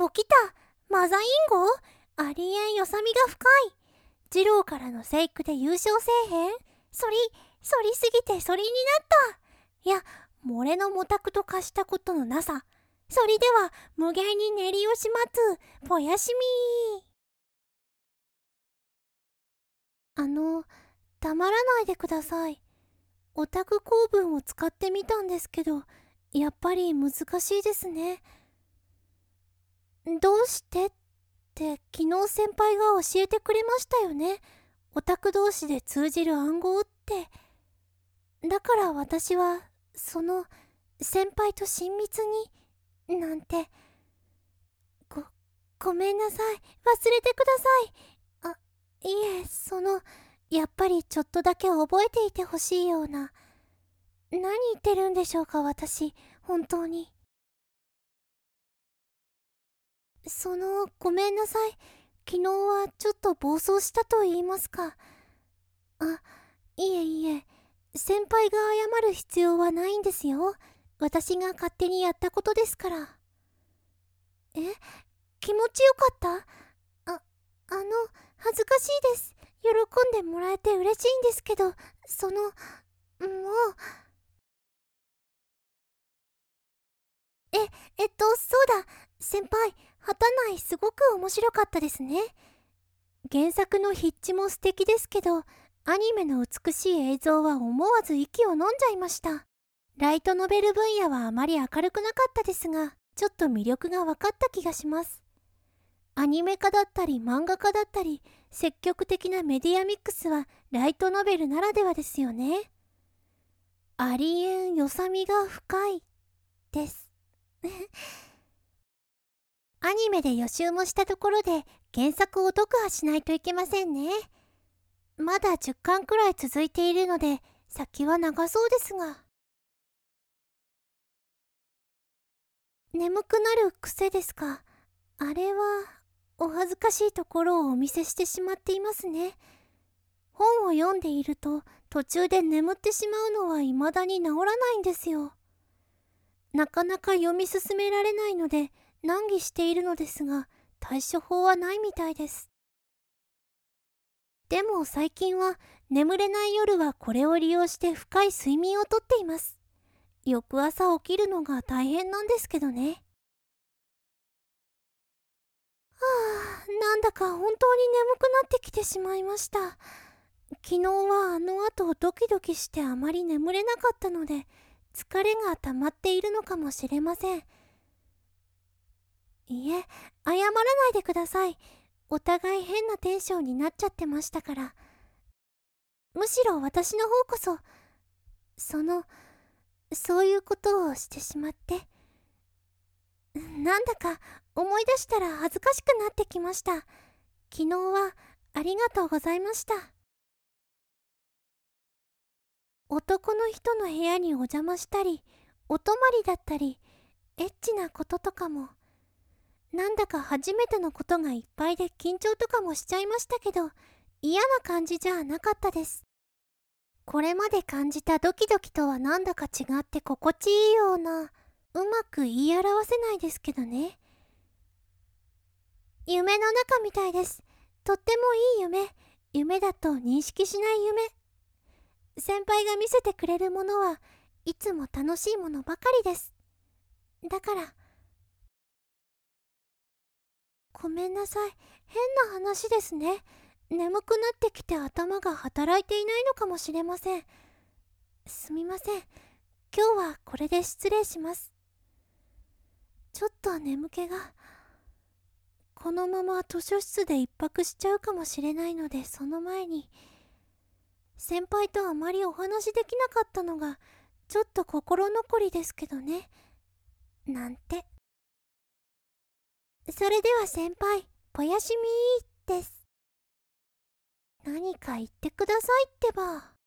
起きた。マザインゴありえんよさみが深い。二郎からのセイクで優勝せえへん。そりすぎてそりになった。いや、漏れのもたくと化したことのなさ。そりでは無限に練りをしまつ、ぽやしみ。黙らないでください。オタク構文を使ってみたんですけど、やっぱり難しいですね。どうしてって昨日先輩が教えてくれましたよね。オタク同士で通じる暗号って。だから私は先輩と親密になんて。ごめんなさい。忘れてください。いえ、やっぱりちょっとだけ覚えていてほしいような。何言ってるんでしょうか、私。本当に。ごめんなさい。昨日はちょっと暴走したと言いますか。いえ。先輩が謝る必要はないんですよ。私が勝手にやったことですから。え、気持ちよかった？恥ずかしいです。喜んでもらえて嬉しいんですけど、もう。そうだ。先輩、旗内すごく面白かったですね。原作の筆致も素敵ですけど、アニメの美しい映像は思わず息を飲んじゃいました。ライトノベル分野はあまり明るくなかったですが、ちょっと魅力が分かった気がします。アニメ化だったり漫画化だったり、積極的なメディアミックスはライトノベルならではですよね。ありえんよさみが深いです。アニメで予習もしたところで原作を読破しないといけませんね。まだ10巻くらい続いているので先は長そうですが。眠くなる癖ですか。あれはお恥ずかしいところをお見せしてしまっていますね。本を読んでいると途中で眠ってしまうのは未だに治らないんですよ。なかなか読み進められないので難儀しているのですが、対処法はないみたいです。でも最近は眠れない夜はこれを利用して深い睡眠をとっています。翌朝起きるのが大変なんですけどね。なんだか本当に眠くなってきてしまいました。昨日はあの後ドキドキしてあまり眠れなかったので、疲れが溜まっているのかもしれません。いえ、謝らないでください。お互い変なテンションになっちゃってましたから。むしろ私の方こそ、そういうことをしてしまって。なんだか思い出したら恥ずかしくなってきました。昨日はありがとうございました。男の人の部屋にお邪魔したり、お泊まりだったり、エッチなこととかも。なんだか初めてのことがいっぱいで緊張とかもしちゃいましたけど、嫌な感じじゃなかったです。これまで感じたドキドキとはなんだか違って心地いいような、うまく言い表せないですけどね。夢の中みたいです。とってもいい夢。夢だと認識しない夢。先輩が見せてくれるものはいつも楽しいものばかりです。だから。ごめんなさい。変な話ですね。眠くなってきて頭が働いていないのかもしれません。すみません。今日はこれで失礼します。ちょっと眠気が。このまま図書室で一泊しちゃうかもしれないので、その前に。先輩とあまりお話できなかったのが、ちょっと心残りですけどね。なんて。それでは先輩、ぽやしみーです。何か言ってくださいってば。